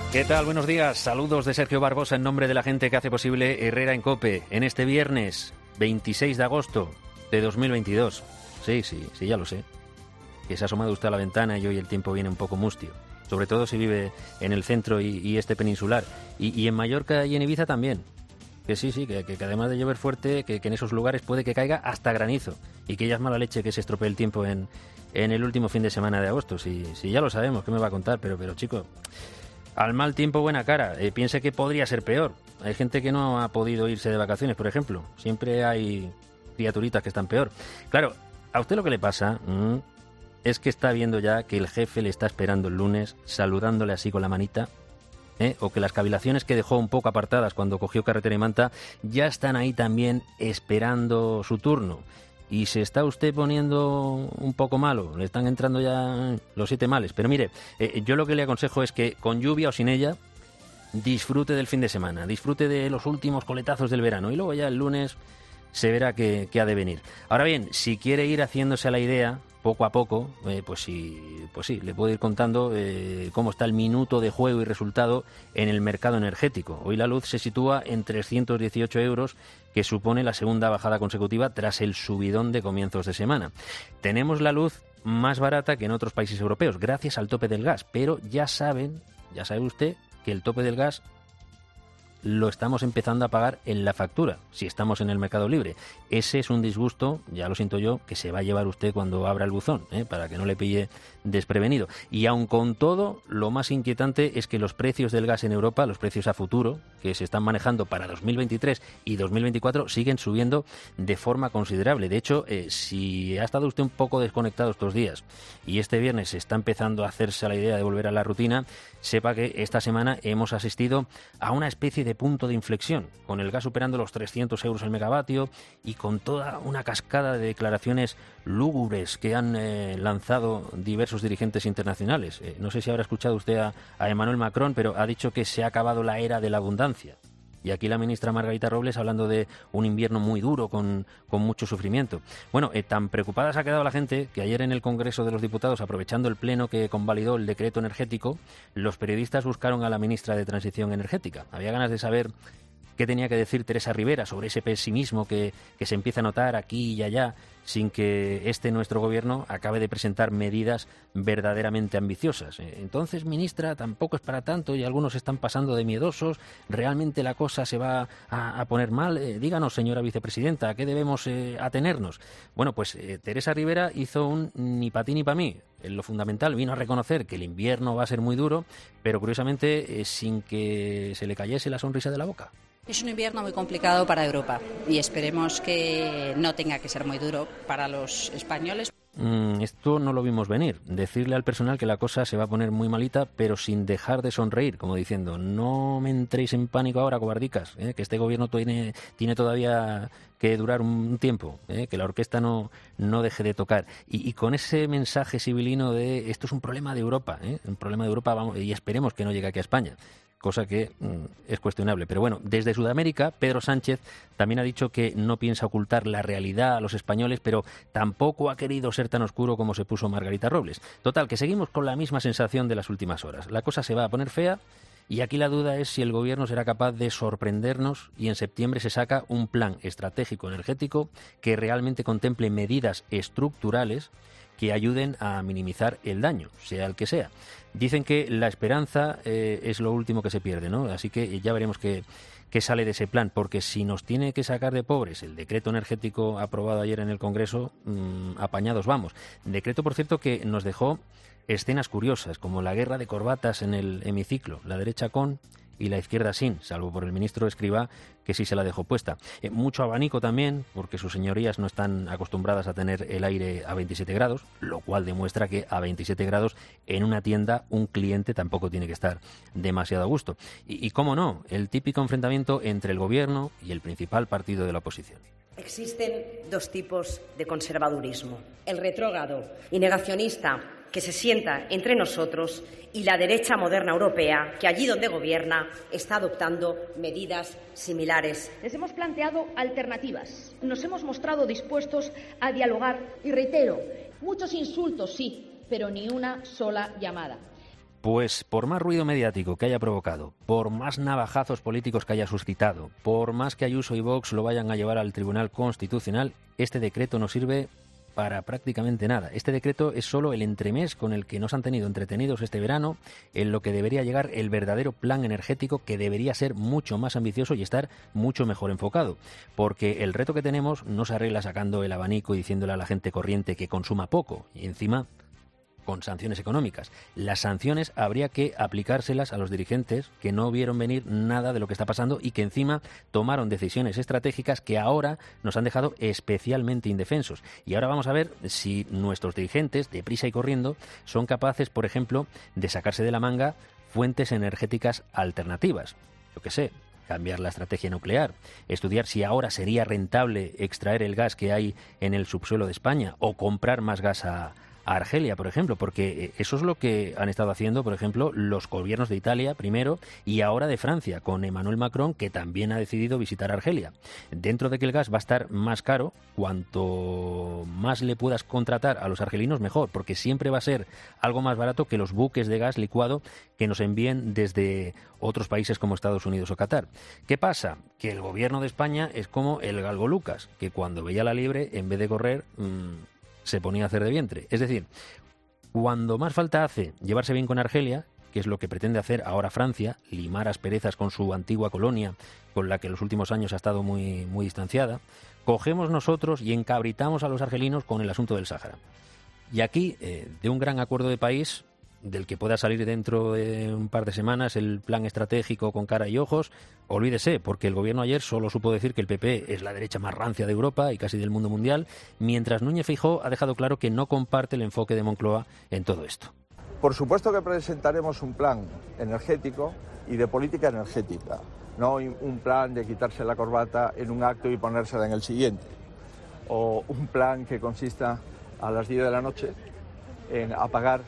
¿Qué tal? Buenos días. Saludos de Sergio Barbosa en nombre de la gente que hace posible Herrera en COPE en este viernes 26 de agosto de 2022. Sí, ya lo sé. Que se ha asomado usted a la ventana y hoy el tiempo viene un poco mustio. Sobre todo si vive en el centro y este peninsular. Y en Mallorca y en Ibiza también. Que sí, que además de llover fuerte, que en esos lugares puede que caiga hasta granizo. Y que ya es mala leche que se estropee el tiempo en el último fin de semana de agosto. Si ya lo sabemos, ¿qué me va a contar? Pero chico... Al mal tiempo, buena cara. Piense que podría ser peor. Hay gente que no ha podido irse de vacaciones, por ejemplo. Siempre hay criaturitas que están peor. Claro, a usted lo que le pasa es que está viendo ya que el jefe le está esperando el lunes, saludándole así con la manita, o que las cavilaciones que dejó un poco apartadas cuando cogió carretera y manta ya están ahí también esperando su turno. Y se está usted poniendo un poco malo, le están entrando ya los 7 males. Pero mire, yo lo que le aconsejo es que con lluvia o sin ella, disfrute del fin de semana, disfrute de los últimos coletazos del verano y luego ya el lunes se verá qué ha de venir. Ahora bien, si quiere ir haciéndose a la idea, poco a poco, pues sí, le puedo ir contando cómo está el minuto de juego y resultado en el mercado energético. Hoy la luz se sitúa en 318 euros, que supone la segunda bajada consecutiva tras el subidón de comienzos de semana. Tenemos la luz más barata que en otros países europeos, gracias al tope del gas, pero ya sabe usted que el tope del gas lo estamos empezando a pagar en la factura, si estamos en el mercado libre. Ese es un disgusto, ya lo siento yo, que se va a llevar usted cuando abra el buzón, para que no le pille desprevenido. Y aun con todo, lo más inquietante es que los precios del gas en Europa, los precios a futuro, que se están manejando para 2023 y 2024, siguen subiendo de forma considerable. De hecho, si ha estado usted un poco desconectado estos días y este viernes está empezando a hacerse a la idea de volver a la rutina, sepa que esta semana hemos asistido a una especie de punto de inflexión, con el gas superando los 300 euros el megavatio y con toda una cascada de declaraciones lúgubres que han lanzado diversos dirigentes internacionales. No sé si habrá escuchado usted a Emmanuel Macron, pero ha dicho que se ha acabado la era de la abundancia. Y aquí la ministra Margarita Robles hablando de un invierno muy duro con mucho sufrimiento. Bueno, tan preocupada se ha quedado la gente que ayer en el Congreso de los Diputados, aprovechando el pleno que convalidó el decreto energético, los periodistas buscaron a la ministra de Transición Energética. Había ganas de saber qué tenía que decir Teresa Rivera sobre ese pesimismo que se empieza a notar aquí y allá, sin que nuestro gobierno acabe de presentar medidas verdaderamente ambiciosas. Entonces, ministra, tampoco es para tanto y algunos están pasando de miedosos. ¿Realmente la cosa se va a poner mal? Díganos, señora vicepresidenta, ¿a qué debemos atenernos? Bueno, pues Teresa Rivera hizo un ni pa' ti ni pa' mí. En lo fundamental vino a reconocer que el invierno va a ser muy duro, pero curiosamente sin que se le cayese la sonrisa de la boca. Es un invierno muy complicado para Europa y esperemos que no tenga que ser muy duro para los españoles. Esto no lo vimos venir. Decirle al personal que la cosa se va a poner muy malita, pero sin dejar de sonreír, como diciendo, no me entréis en pánico ahora, cobardicas, que este gobierno tiene todavía que durar un tiempo, que la orquesta no deje de tocar. Y con ese mensaje sibilino de esto es un problema de Europa, un problema de Europa, vamos, y esperemos que no llegue aquí a España. Cosa que es cuestionable. Pero bueno, desde Sudamérica, Pedro Sánchez también ha dicho que no piensa ocultar la realidad a los españoles, pero tampoco ha querido ser tan oscuro como se puso Margarita Robles. Total, que seguimos con la misma sensación de las últimas horas. La cosa se va a poner fea y aquí la duda es si el gobierno será capaz de sorprendernos y en septiembre se saca un plan estratégico energético que realmente contemple medidas estructurales que ayuden a minimizar el daño, sea el que sea. Dicen que la esperanza es lo último que se pierde, ¿no? Así que ya veremos qué sale de ese plan, porque si nos tiene que sacar de pobres el decreto energético aprobado ayer en el Congreso, apañados vamos. Decreto, por cierto, que nos dejó escenas curiosas, como la guerra de corbatas en el hemiciclo, la derecha con y la izquierda sin, salvo por el ministro Escrivá, que sí se la dejó puesta. Mucho abanico también, porque sus señorías no están acostumbradas a tener el aire a 27 grados, lo cual demuestra que a 27 grados en una tienda un cliente tampoco tiene que estar demasiado a gusto. Y cómo no, el típico enfrentamiento entre el gobierno y el principal partido de la oposición. Existen dos tipos de conservadurismo: el retrógrado y negacionista, que se sienta entre nosotros, y la derecha moderna europea, que allí donde gobierna está adoptando medidas similares. Les hemos planteado alternativas, nos hemos mostrado dispuestos a dialogar y reitero, muchos insultos sí, pero ni una sola llamada. Pues por más ruido mediático que haya provocado, por más navajazos políticos que haya suscitado, por más que Ayuso y Vox lo vayan a llevar al Tribunal Constitucional, este decreto no sirve para prácticamente nada. Este decreto es solo el entremés con el que nos han tenido entretenidos este verano, en lo que debería llegar el verdadero plan energético, que debería ser mucho más ambicioso y estar mucho mejor enfocado. Porque el reto que tenemos no se arregla sacando el abanico y diciéndole a la gente corriente que consuma poco, y encima con sanciones económicas. Las sanciones habría que aplicárselas a los dirigentes que no vieron venir nada de lo que está pasando y que encima tomaron decisiones estratégicas que ahora nos han dejado especialmente indefensos. Y ahora vamos a ver si nuestros dirigentes, deprisa y corriendo, son capaces, por ejemplo, de sacarse de la manga fuentes energéticas alternativas. Yo qué sé, cambiar la estrategia nuclear, estudiar si ahora sería rentable extraer el gas que hay en el subsuelo de España o comprar más gas a Argelia, por ejemplo, porque eso es lo que han estado haciendo, por ejemplo, los gobiernos de Italia primero y ahora de Francia, con Emmanuel Macron, que también ha decidido visitar Argelia. Dentro de que el gas va a estar más caro, cuanto más le puedas contratar a los argelinos, mejor, porque siempre va a ser algo más barato que los buques de gas licuado que nos envíen desde otros países como Estados Unidos o Qatar. ¿Qué pasa? Que el gobierno de España es como el galgo Lucas, que cuando veía la liebre, en vez de correr, se ponía a hacer de vientre. Es decir, cuando más falta hace llevarse bien con Argelia, que es lo que pretende hacer ahora Francia, limar asperezas con su antigua colonia, con la que en los últimos años ha estado muy, muy distanciada, cogemos nosotros y encabritamos a los argelinos con el asunto del Sáhara. Y aquí, de un gran acuerdo de país, del que pueda salir dentro de un par de semanas el plan estratégico con cara y ojos, olvídese, porque el gobierno ayer solo supo decir que el PP es la derecha más rancia de Europa y casi del mundo mundial, mientras Núñez Feijóo ha dejado claro que no comparte el enfoque de Moncloa en todo esto. Por supuesto que presentaremos un plan energético y de política energética, no un plan de quitarse la corbata en un acto y ponérsela en el siguiente, o un plan que consista a las 10 de la noche en apagar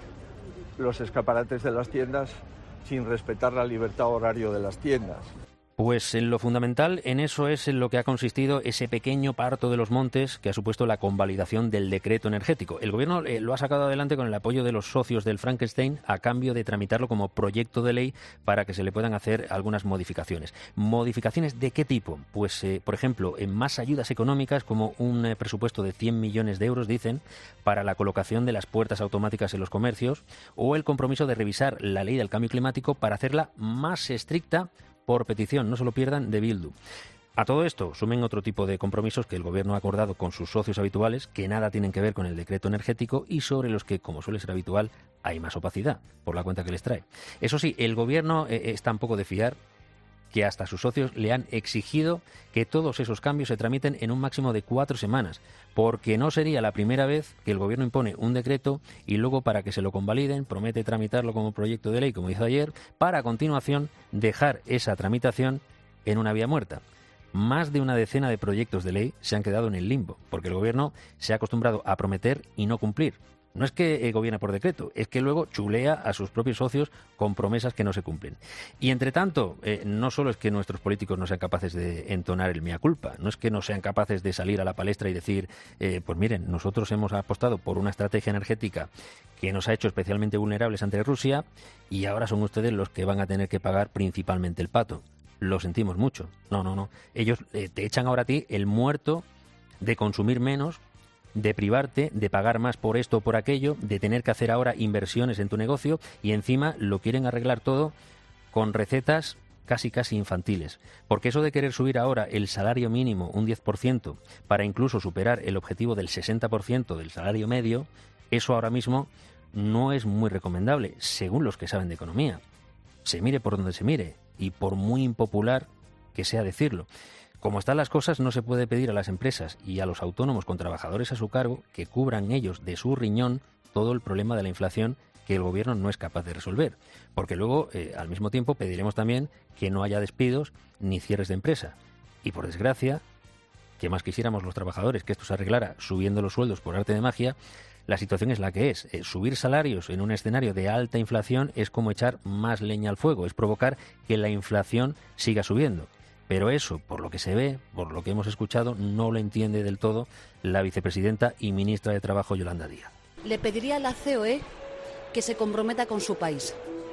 los escaparates de las tiendas sin respetar la libertad horario de las tiendas. Pues en lo fundamental, en eso es en lo que ha consistido ese pequeño parto de los montes que ha supuesto la convalidación del decreto energético. El gobierno lo ha sacado adelante con el apoyo de los socios del Frankenstein a cambio de tramitarlo como proyecto de ley para que se le puedan hacer algunas modificaciones. ¿Modificaciones de qué tipo? Pues, por ejemplo, en más ayudas económicas, como un presupuesto de 100 millones de euros, dicen, para la colocación de las puertas automáticas en los comercios, o el compromiso de revisar la ley del cambio climático para hacerla más estricta por petición, no se lo pierdan, de Bildu. A todo esto sumen otro tipo de compromisos que el Gobierno ha acordado con sus socios habituales, que nada tienen que ver con el decreto energético y sobre los que, como suele ser habitual, hay más opacidad por la cuenta que les trae. Eso sí, el Gobierno es tan poco de fiar que hasta sus socios le han exigido que todos esos cambios se tramiten en un máximo de 4 semanas, porque no sería la primera vez que el Gobierno impone un decreto y luego, para que se lo convaliden, promete tramitarlo como proyecto de ley, como hizo ayer, para a continuación dejar esa tramitación en una vía muerta. Más de una decena de proyectos de ley se han quedado en el limbo, porque el Gobierno se ha acostumbrado a prometer y no cumplir. No es que gobierna por decreto, es que luego chulea a sus propios socios con promesas que no se cumplen. Y entre tanto, no solo es que nuestros políticos no sean capaces de entonar el mea culpa, no es que no sean capaces de salir a la palestra y decir, pues miren, nosotros hemos apostado por una estrategia energética que nos ha hecho especialmente vulnerables ante Rusia y ahora son ustedes los que van a tener que pagar principalmente el pato. Lo sentimos mucho. No. Ellos te echan ahora a ti el muerto de consumir menos, de privarte, de pagar más por esto o por aquello, de tener que hacer ahora inversiones en tu negocio y encima lo quieren arreglar todo con recetas casi infantiles. Porque eso de querer subir ahora el salario mínimo un 10% para incluso superar el objetivo del 60% del salario medio, eso ahora mismo no es muy recomendable, según los que saben de economía. Se mire por donde se mire y por muy impopular que sea decirlo. Como están las cosas, no se puede pedir a las empresas y a los autónomos con trabajadores a su cargo que cubran ellos de su riñón todo el problema de la inflación que el Gobierno no es capaz de resolver. Porque luego, al mismo tiempo, pediremos también que no haya despidos ni cierres de empresa. Y por desgracia, que más quisiéramos los trabajadores que esto se arreglara subiendo los sueldos por arte de magia, la situación es la que es. Subir salarios en un escenario de alta inflación es como echar más leña al fuego, es provocar que la inflación siga subiendo. Pero eso, por lo que se ve, por lo que hemos escuchado, no lo entiende del todo la vicepresidenta y ministra de Trabajo, Yolanda Díaz. Le pediría a la COE que se comprometa con su país,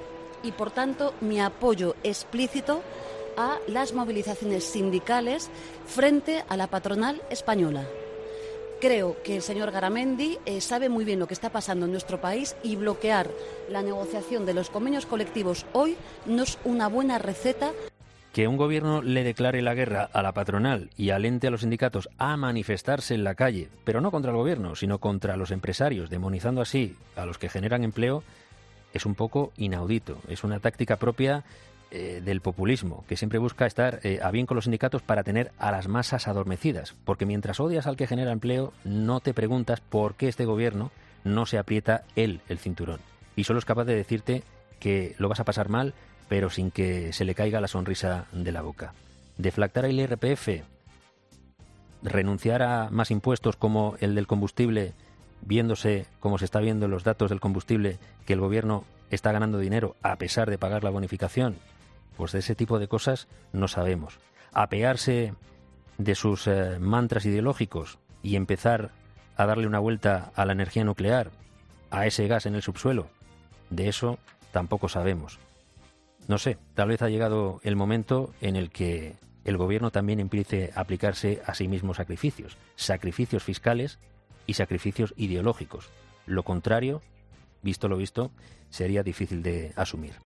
y, por tanto, mi apoyo explícito a las movilizaciones sindicales frente a la patronal española. Creo que el señor Garamendi sabe muy bien lo que está pasando en nuestro país y bloquear la negociación de los convenios colectivos hoy no es una buena receta. Que un gobierno le declare la guerra a la patronal y alente a los sindicatos a manifestarse en la calle, pero no contra el gobierno, sino contra los empresarios, demonizando así a los que generan empleo, es un poco inaudito. Es una táctica propia del populismo, que siempre busca estar a bien con los sindicatos para tener a las masas adormecidas. Porque mientras odias al que genera empleo, no te preguntas por qué este gobierno no se aprieta él el cinturón. Y solo es capaz de decirte que lo vas a pasar mal, pero sin que se le caiga la sonrisa de la boca. Deflactar el IRPF, renunciar a más impuestos como el del combustible, viéndose, como se está viendo en los datos del combustible, que el gobierno está ganando dinero a pesar de pagar la bonificación, pues de ese tipo de cosas no sabemos. Apearse de sus mantras ideológicos y empezar a darle una vuelta a la energía nuclear, a ese gas en el subsuelo, de eso tampoco sabemos. No sé, tal vez ha llegado el momento en el que el gobierno también empiece a aplicarse a sí mismo sacrificios fiscales y sacrificios ideológicos. Lo contrario, visto lo visto, sería difícil de asumir.